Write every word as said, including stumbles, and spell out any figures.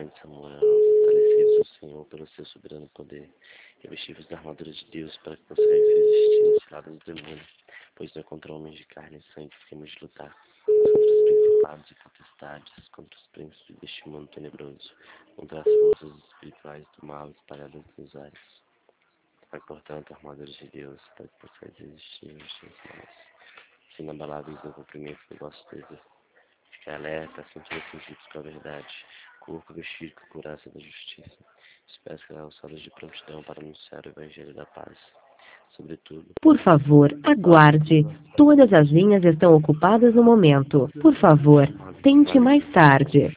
mãe de Samuel, fortalecidos ao Senhor pelo seu soberano poder, revestivos da armadura de Deus para que consigam resistir nas ciladas do demônio, pois não é contra homens de carne e sangue que temos de lutar, mas contra os principados e potestades, contra os príncipes deste mundo tenebroso, contra as forças espirituais do mal espalhadas nos ares. Vai, portanto, a armadura de Deus para que possais resistir aos dias maus, sendo inabaláveis no cumprimento do vosso dever. Fique alerta, sempre cingidos com a verdade, corpo vestido com a couraça da justiça, os pés calçados de prontidão para anunciar o evangelho da paz. Sobretudo, Por favor, aguarde. Todas as linhas estão ocupadas no momento. Por favor, tente mais tarde.